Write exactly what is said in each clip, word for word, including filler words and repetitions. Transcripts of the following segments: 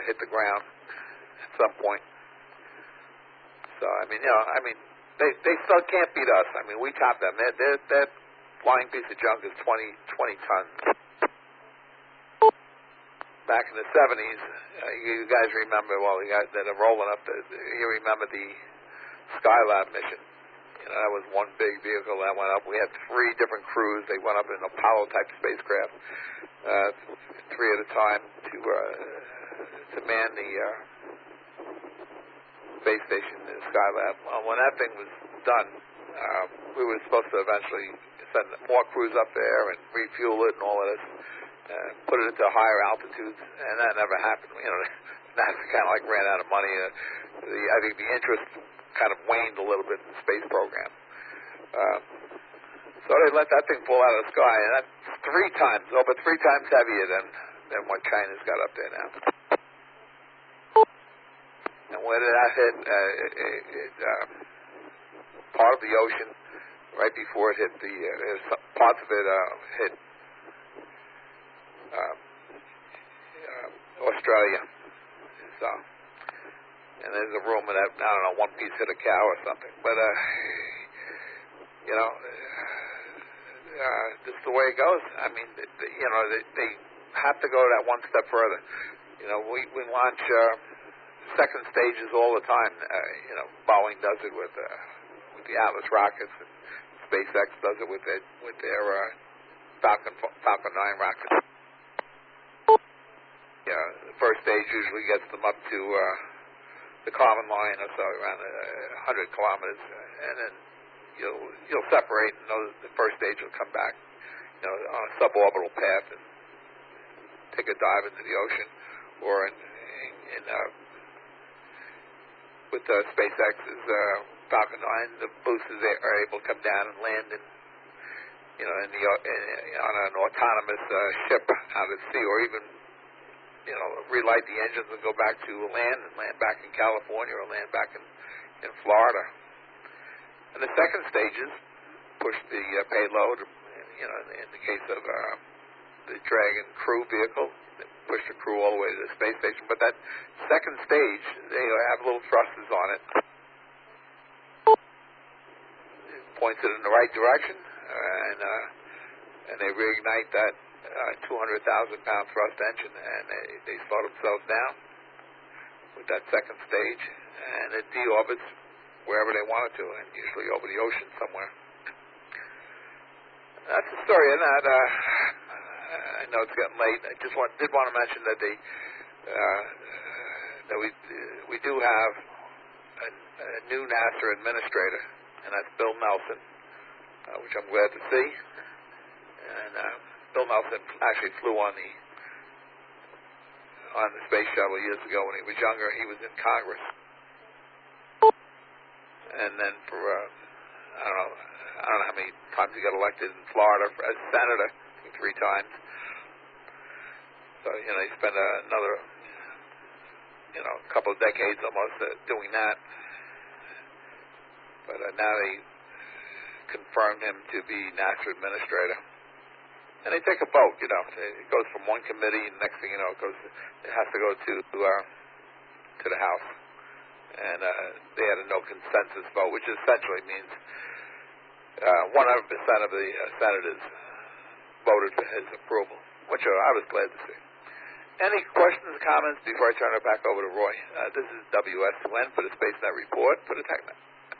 hit the ground at some point. So I mean, you know, I mean, they they still can't beat us. I mean, we top them. That that that flying piece of junk is twenty, twenty tons. Back in the seventies, uh, you guys remember, well, you guys that are rolling up, the, you remember the Skylab mission. You know, that was one big vehicle that went up. We had three different crews. They went up in Apollo-type spacecraft, uh, three at a time, to uh, to man the uh, space station, the Skylab. Well, when that thing was done, uh, we were supposed to eventually send more crews up there and refuel it and all of this. Uh, put it into higher altitudes, and that never happened. You know, NASA kind of like ran out of money. Uh, the, I think the interest kind of waned a little bit in the space program. Uh, so they let that thing fall out of the sky, and that's three times, over three times heavier than, than what China's got up there now. And where did that hit? Uh, it, it, it, uh, part of the ocean, right before it hit the, uh, parts of it uh, hit Uh, uh, Australia. So, and there's a rumor that, I don't know, one piece hit a cow or something. But, uh, you know, uh, this is the way it goes. I mean, they, you know, they, they have to go that one step further. You know, we, we launch uh, second stages all the time. Uh, you know, Boeing does it with uh, with the Atlas rockets, and SpaceX does it with their, with their uh, Falcon Falcon nine rockets. Yeah, the first stage usually gets them up to uh, the Kármán line, or so, around uh, one hundred kilometers, and then you'll you'll separate, and those, the first stage will come back, you know, on a suborbital path and take a dive into the ocean, or in, in, in uh, with uh, SpaceX's uh, Falcon nine, the boosters are able to come down and land in, you know, in the in, on an autonomous uh, ship out at sea, or even, you know, relight the engines and go back to land and land back in California or land back in, in Florida. And the second stages push the uh, payload, you know, in the case of uh, the Dragon crew vehicle, they push the crew all the way to the space station. But that second stage, they have little thrusters on it. It points it in the right direction, uh, and, uh, and they reignite that Uh, two hundred thousand pound thrust engine, and they, they slow themselves down with that second stage, and it deorbits wherever they want it to, and usually over the ocean somewhere. That's the story of that. Uh, I know it's getting late. I just want, did want to mention that they uh, that we we do have a, a new NASA administrator, and that's Bill Nelson, uh, which I'm glad to see. And uh, Bill Nelson actually flew on the on the space shuttle years ago when he was younger. He was in Congress, and then for uh, I don't know I don't know how many times he got elected in Florida for, as senator, I think three times. So you know he spent uh, another you know a couple of decades almost uh, doing that. But uh, now they confirmed him to be NASA administrator. And they take a vote, you know. It goes from one committee, and next thing you know, it goes. It has to go to uh, to the House, and uh, they had a no consensus vote, which essentially means uh, one hundred percent of the uh, senators voted for his approval, which uh, I was glad to see. Any questions, comments before I turn it back over to Roy? Uh, this is W S two N for the SpaceNet Report for the TechNet.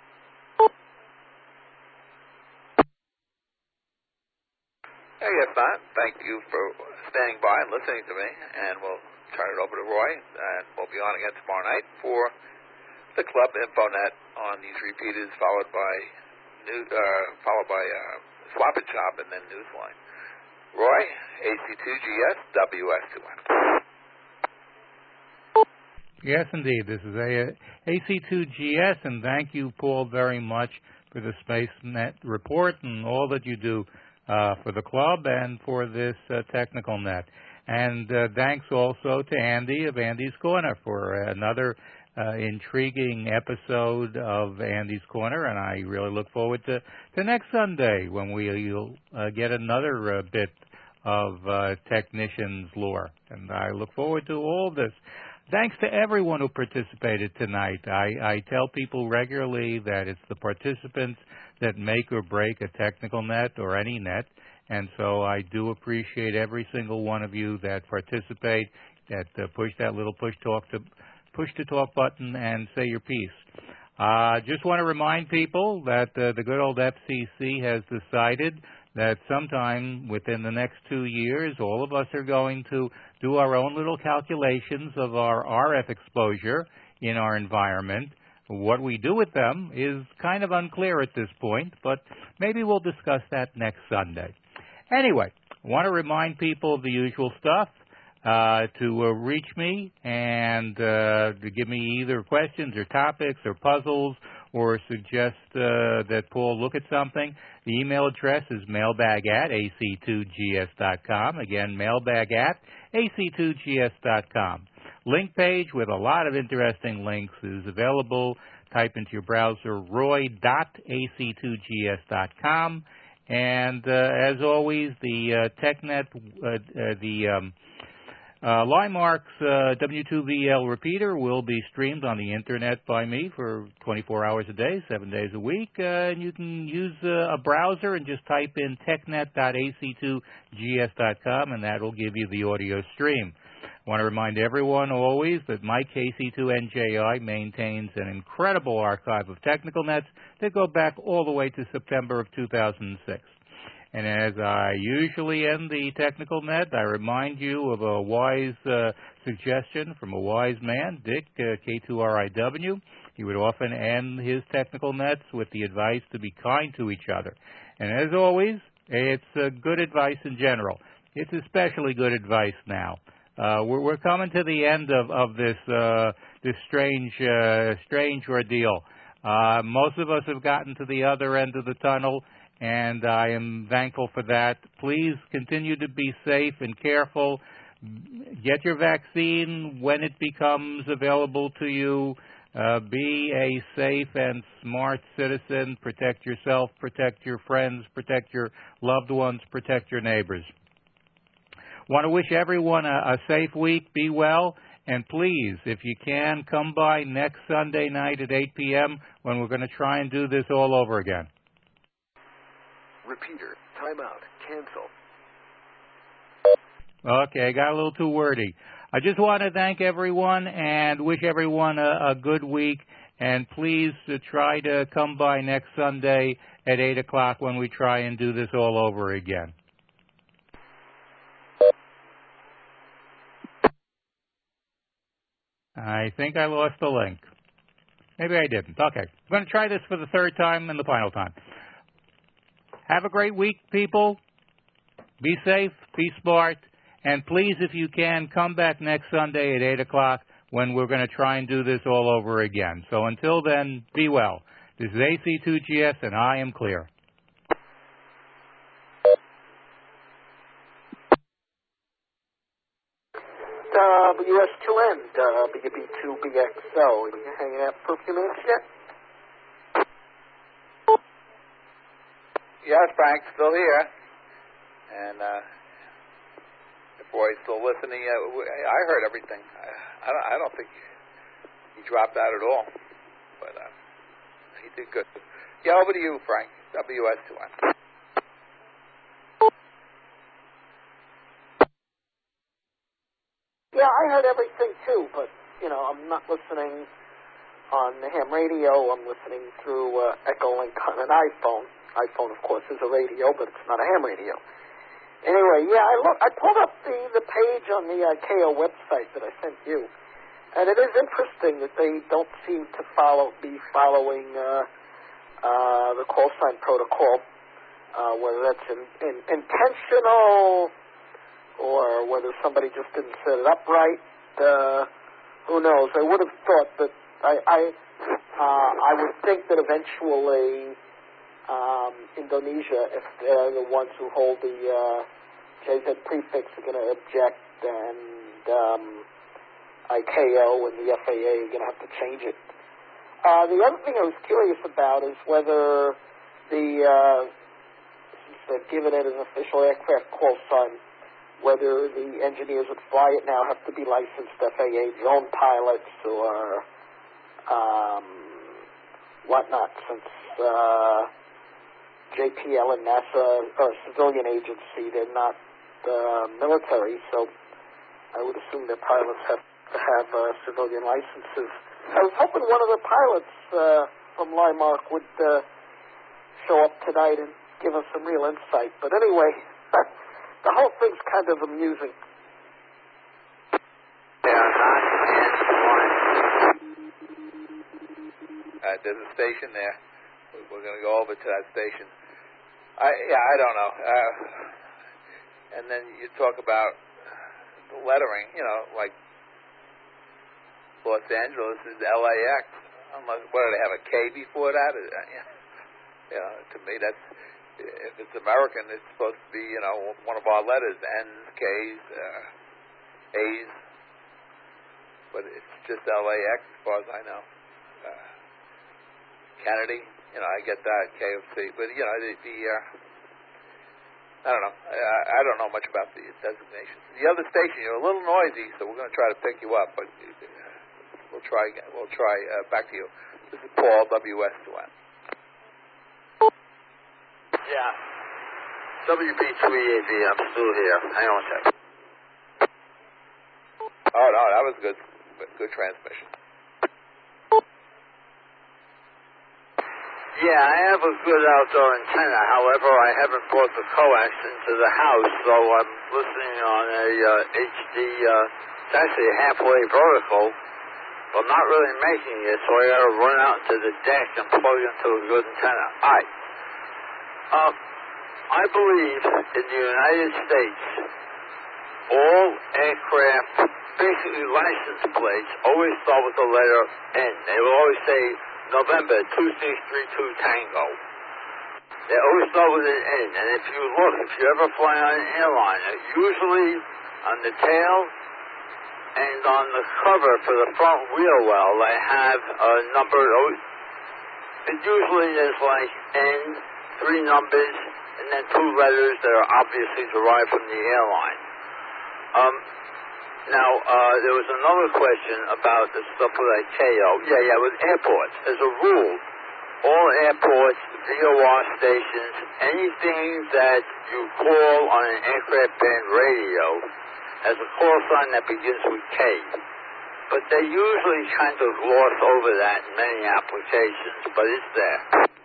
I guess not. Thank you for standing by and listening to me, and we'll turn it over to Roy, and we'll be on again tomorrow night for the Club InfoNet on these repeaters, followed by new, uh, followed by uh, Swap and Shop, and then Newsline. Roy, A C two G S, W S two N. Yes, indeed. This is A C two G S, and thank you, Paul, very much for the SpaceNet report and all that you do Uh, for the club and for this uh, technical net. And uh, thanks also to Andy of Andy's Corner for another uh, intriguing episode of Andy's Corner, and I really look forward to, to next Sunday when we'll uh, get another uh, bit of uh, technician's lore. And I look forward to all this. thanks to everyone who participated tonight. I, I tell people regularly that it's the participants that make or break a technical net or any net, and so I do appreciate every single one of you that participate, that uh, push that little push talk to push to talk button and say your piece. Uh, just want to remind people that uh, the good old F C C has decided that sometime within the next two years, all of us are going to do our own little calculations of our R F exposure in our environment. What we do with them is kind of unclear at this point, but maybe we'll discuss that next Sunday. Anyway, I want to remind people of the usual stuff, uh, to uh, reach me and uh, to give me either questions or topics or puzzles or suggest uh, that Paul look at something. The email address is mailbag at A C two G S dot com. Again, mailbag at A C two G S dot com. Link page with a lot of interesting links is available. Type into your browser roy dot A C two G S dot com. And uh, as always, the uh, TechNet, uh, uh, the um, Uh, Linemark's uh, W two V L repeater will be streamed on the Internet by me for twenty-four hours a day, seven days a week. Uh, and you can use uh, a browser and just type in technet dot A C two G S dot com, and that will give you the audio stream. I want to remind everyone always that Mike K C two N J I maintains an incredible archive of technical nets that go back all the way to September of two thousand six. And as I usually end the technical net, I remind you of a wise uh, suggestion from a wise man, Dick, uh, K two R I W. He would often end his technical nets with the advice to be kind to each other. And as always, it's uh, good advice in general. It's especially good advice now. Uh, we're, we're coming to the end of, of this uh, this strange uh, strange ordeal. Uh, most of us have gotten to the other end of the tunnel, and I am thankful for that. Please continue to be safe and careful. Get your vaccine when it becomes available to you. Uh, be a safe and smart citizen. Protect yourself, protect your friends, protect your loved ones, protect your neighbors. Want to wish everyone a, a safe week. Be well. And please, if you can, come by next Sunday night at eight p.m. when we're going to try and do this all over again. Repeater, timeout, cancel. Okay, I got a little too wordy. I just want to thank everyone and wish everyone a, a good week. And please uh, try to come by next Sunday at eight o'clock when we try and do this all over again. I think I lost the link. Maybe I didn't. Okay. I'm going to try this for the third time and the final time. Have a great week, people. Be safe, be smart, and please, if you can, come back next Sunday at eight o'clock when we're going to try and do this all over again. So until then, be well. This is A C two G S, and I am clear. W S two N, W B two B X O. You hanging out for a few minutes yet? Yes, Frank, still here. And uh, the boy's still listening. Uh, I heard everything. I, I, don't, I don't think he dropped out at all. But uh, he did good. Yeah, over to you, Frank. W S two N. Yeah, I heard everything too, but, you know, I'm not listening on the ham radio. I'm listening through uh, Echolink on an iPhone. iPhone, of course, is a radio, but it's not a ham radio. Anyway, yeah, I look, I pulled up the, the page on the uh, K O website that I sent you, and it is interesting that they don't seem to follow be following uh, uh, the call sign protocol, uh, whether that's in, in, intentional or whether somebody just didn't set it up right. Uh, who knows? I would have thought that I I, uh, I would think that eventually. Um, Indonesia, if they're the ones who hold the uh, J Z prefix, are going to object, and um, I C A O and the F A A are going to have to change it. Uh, the other thing I was curious about is whether the, uh, since they've given it an official aircraft call sign, whether the engineers that fly it now have to be licensed F A A drone pilots or um, whatnot, since uh, J P L and NASA are a civilian agency. They're not uh, military, so I would assume their pilots have to have uh, civilian licenses. I was hoping one of the pilots uh, from Limark would uh, show up tonight and give us some real insight. But anyway, the whole thing's kind of amusing. Uh, there's a station there. We're going to go over to that station. I yeah, I don't know. Uh, and then you talk about the lettering. You know, like Los Angeles is L A X. Unless, what do they have, a K before that? Uh, yeah. You know, to me, that's, if it's American, it's supposed to be, you know, one of our letters, N's, K's, uh, A's. But it's just L A X as far as I know. Uh, Kennedy, you know, I get that, K F C. But, you know, the, the uh, I don't know. I, I don't know much about the designations. The other station, you're a little noisy, so we're going to try to pick you up. But uh, we'll try again. We'll try uh, back to you. This is Paul, W S two N. Yeah. W B two E A V, I'm still here. Hang on a second. Oh, no, that was good. Good transmission. Yeah, I have a good outdoor antenna. However, I haven't brought the coax into the house, so I'm listening on a uh, H D, uh, it's actually halfway vertical, but not really making it, so I got to run out to the deck and plug into a good antenna. All right. Um, I believe in the United States, all aircraft, basically license plates, always start with the letter N. They will always say November two six three two Tango. They always start with an N. And if you look, if you ever fly on an airliner, usually on the tail and on the cover for the front wheel well, they have a number. It usually is like N, three numbers, and then two letters that are obviously derived from the airline. Um, now, uh, there was another question about the stuff with I C A O. Yeah, yeah, with airports. As a rule, all airports, V O R stations, anything that you call on an aircraft band radio has a call sign that begins with K. But they usually kind of gloss over that in many applications, but it's there.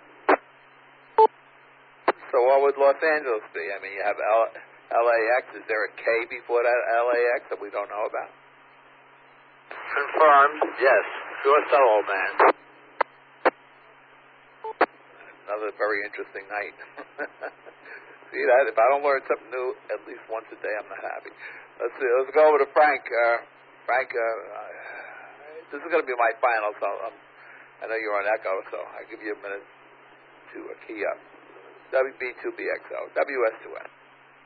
So what would Los Angeles be? I mean, you have L A X. Is there a K before that L A X that we don't know about? Confirmed, yes. Sure so, old man. Another very interesting night. See that? If I don't learn something new at least once a day, I'm not happy. Let's see. Let's go over to Frank. Uh, Frank, uh, this is going to be my final, so um, I know you're on Echo, so I'll give you a minute to uh, key up. W B two B X O, W S two N.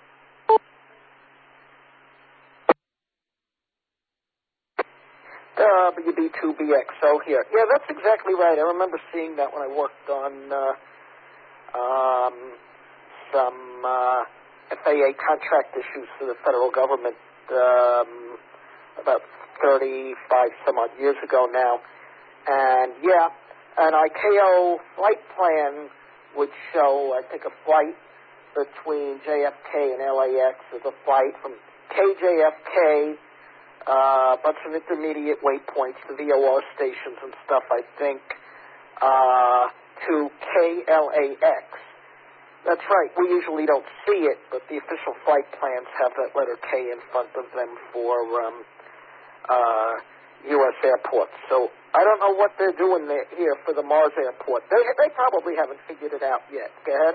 W B two B X O here. Yeah, that's exactly right. I remember seeing that when I worked on uh, um, some uh, F A A contract issues for the federal government um, about thirty-five some odd years ago now. And yeah, an I C A O flight plan would show, I think, a flight between J F K and L A X as a flight from K J F K, uh, a bunch of intermediate waypoints, the V O R stations and stuff, I think, uh, to K L A X. That's right, we usually don't see it, but the official flight plans have that letter K in front of them for um, uh, U S airports. So I don't know what they're doing there, here for the Mars airport. They, they probably haven't figured it out yet. Go ahead.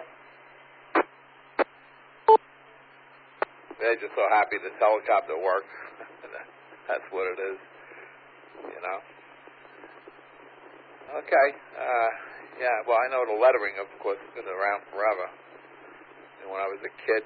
They're just so happy this helicopter works. That's what it is, you know. Okay. Uh, yeah, well, I know the lettering, of course, has been around forever. And when I was a kid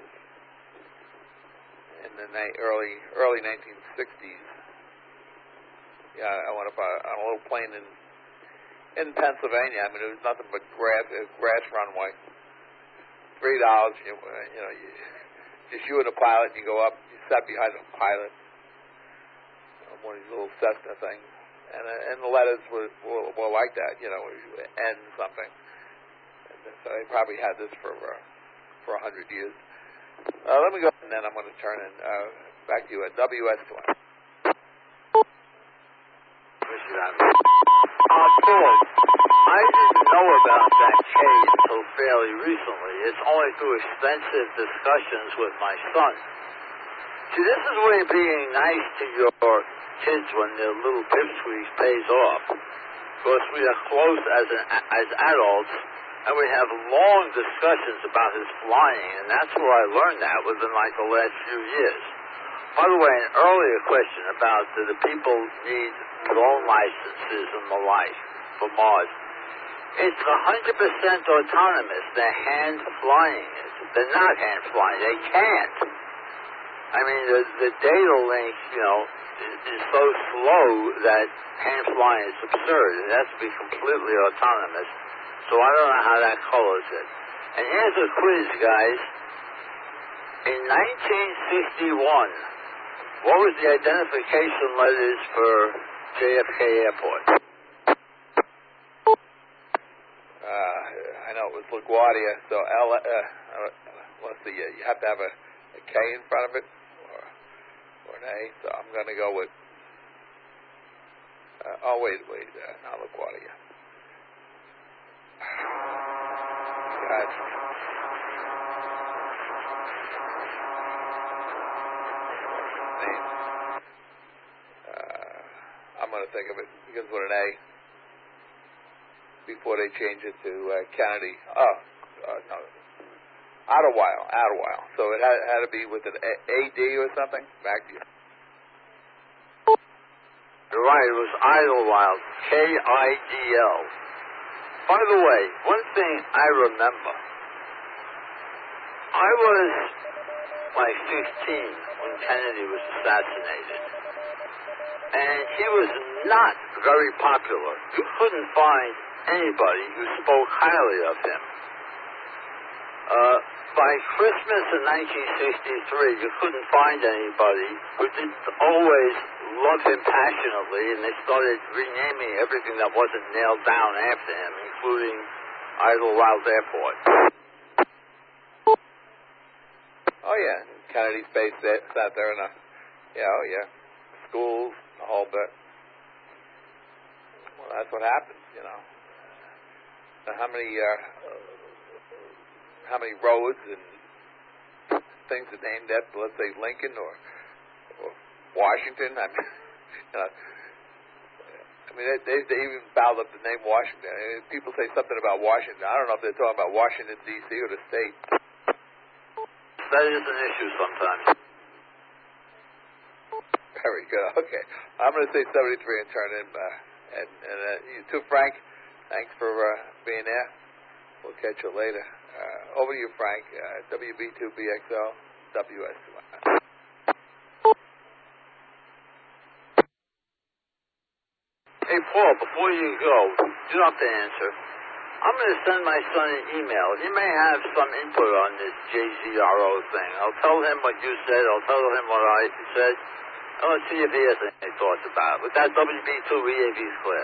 in the na- early early nineteen sixties, yeah, I went up on a, on a little plane in in Pennsylvania. I mean, it was nothing but grass, uh, grass runway. Three dollars, you, uh, you know, you, just you and the pilot, and you go up, you sat behind a pilot on one of these little Cessna things, and uh, and the letters were, were were like that, you know, N something. And so they probably had this for uh, for a hundred years. Uh, let me go, and then I'm going to turn in uh, back to you at W S twenty. Uh, Paul, I didn't know about that case until fairly recently. It's only through extensive discussions with my son. See, this is where being nice to your kids when they're little pipsqueaks pays off. Because we are close as an, as adults, and we have long discussions about his flying, and that's where I learned that within like the last few years. By the way, an earlier question about do the people need drone licenses and the like for Mars. It's one hundred percent autonomous. They're hand-flying it. They're not hand-flying. They can't. I mean, the, the data link, you know, is, is so slow that hand-flying is absurd. It has to be completely autonomous. So I don't know how that colors it. And here's a quiz, guys. In nineteen sixty-one, what was the identification letters for J F K Airport? Uh, I know it was LaGuardia, so L, uh, uh, let's see, you have to have a, a K in front of it, or, or an A, so I'm going to go with, uh, oh, wait, wait, uh, not LaGuardia. God. Name. Uh, I'm going to think of it, begins with an A. Before they change it to uh, Kennedy. Oh, uh, no. Idlewild, Idlewild. So it had, had to be with an A- AD or something? Back to you. You're right, it was Idlewild. K I D L. By the way, one thing I remember. I was like fifteen when Kennedy was assassinated. And he was not very popular. You couldn't find anybody who spoke highly of him. Uh, by Christmas in nineteen sixty-three, you couldn't find anybody who didn't always love him passionately, and they started renaming everything that wasn't nailed down after him, including Idlewild Airport. Oh, yeah. Kennedy Space sat there in a, yeah, oh, yeah. Schools, the whole bit. Well, that's what happens, you know. How many uh, how many roads and things are named after, let's say, Lincoln or, or Washington? I mean, you know, I mean, they, they, they even fouled up the name Washington. I mean, people say something about Washington. I don't know if they're talking about Washington, D C or the state. That is an issue sometimes. Very good. Okay. I'm going to say seventy-three and turn in. Uh, and and uh, you too, Frank. Thanks for uh, being there. We'll catch you later. Uh, over to you, Frank. Uh, W B two B X L, W S two. Hey, Paul, before you go, you don't have to answer. I'm going to send my son an email. He may have some input on this J Z R O thing. I'll tell him what you said. I'll tell him what I said. And let's see if he has any thoughts about it. With that, W B two E A V is clear.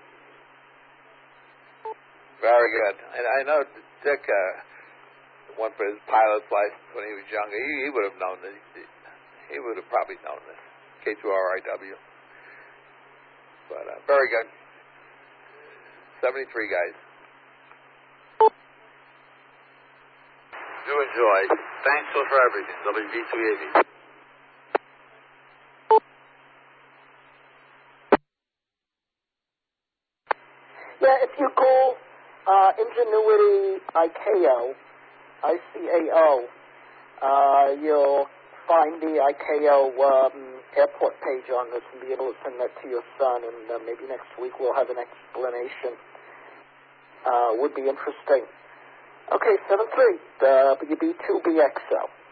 Very good. And I know Dick uh, went for his pilot's license when he was younger. He, he would have known this. He would have probably known this. K two R I W. But uh, very good. seventy-three, guys. You enjoy. Thanks for everything. W B two E A V. Yeah, if you call uh, Ingenuity I C A O, I C A O, uh, you'll find the I C A O um, airport page on this and be able to send that to your son, and uh, maybe next week we'll have an explanation. Uh, would be interesting. Okay, seven three, W B two B X L.